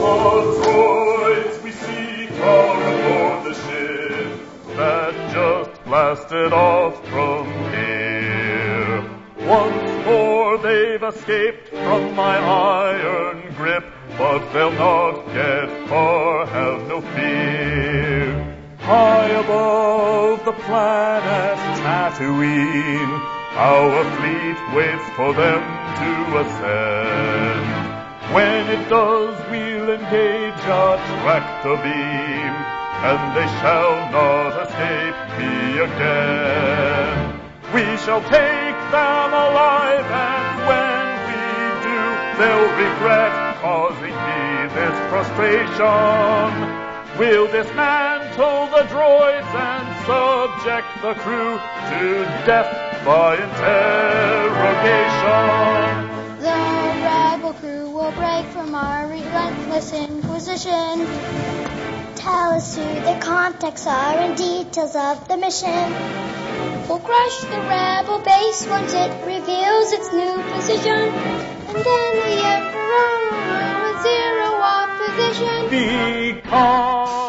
The droids we seek are aboard the ship that just blasted off from here. Once more they've escaped from my iron grip, but they'll not get far, have no fear. High above the planet Tatooine, our fleet waits for them to ascend. When it does, we'll engage a tractor beam, and they shall not escape me again. We shall take them alive, and when we do, they'll regret causing me this frustration. We'll dismantle the droids and subject the crew to death by interrogation. The rebel crew will break from our relentless inquisition. Tell us who their contacts are and details of the mission. We'll crush the rebel base once it reveals its new position. And then the Emperor will rule with zero opposition. Be calm.